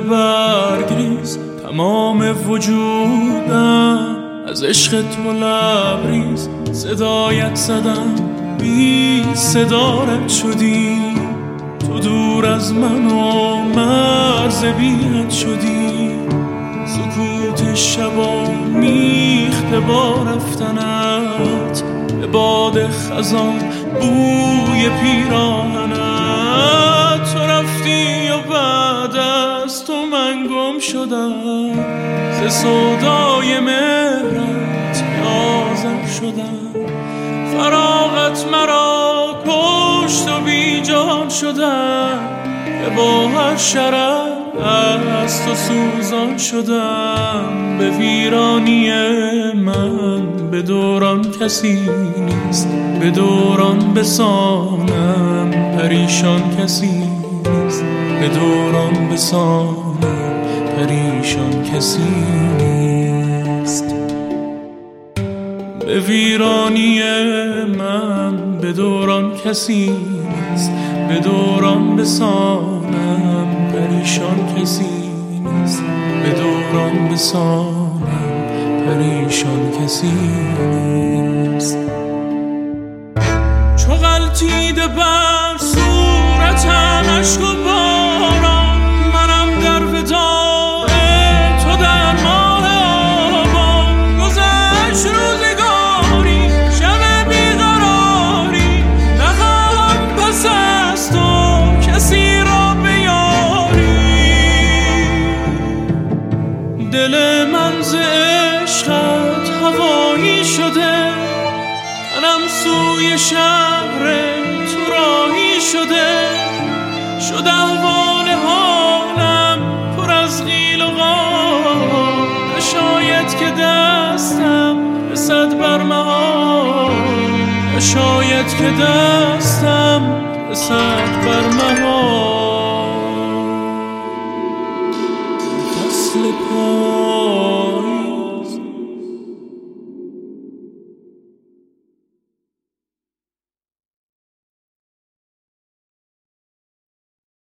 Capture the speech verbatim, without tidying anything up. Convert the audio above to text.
برگریز تمام وجودم از عشق تو لبریز. صدایت زدم بی صدا رد شدی، تو دور از من و مرز بی‌حد شدی. سکوت شبا میخته با رفتنت، به باد خزان بوی پیراهنت. تو رفتی و بعد از تو من گم شدم، ز سودای مهرت آزار شدم. فراغت مرا کشت و بی جان شدم، که با هر شرر از تو سوزان شدم. به ویرانی من به دوران کسی نیست، به دوران بسانم پریشان کسی نیست، به دوران بسانم پریشان کسی نیست. به ویرانی من به دوران کسی نیست، به دوران بسانم پریشان کسی نیست، به دوران بسانم پریشان کسی نیست. چو غلطیده بر صورتم اشک و باران، منم در وداع تو در ماه آبان. گذشت روزگاری شب بیقراری، نخواهم پس از تو کسی را به یاری. دل من ز عشقت هوایی شده، تنم سوی شهر تو راهی شده. شد احوال حالم پر از قیل و قال، نشاید که دستم رسد بر محال، نشاید که دستم رسد بر محال. فصل پا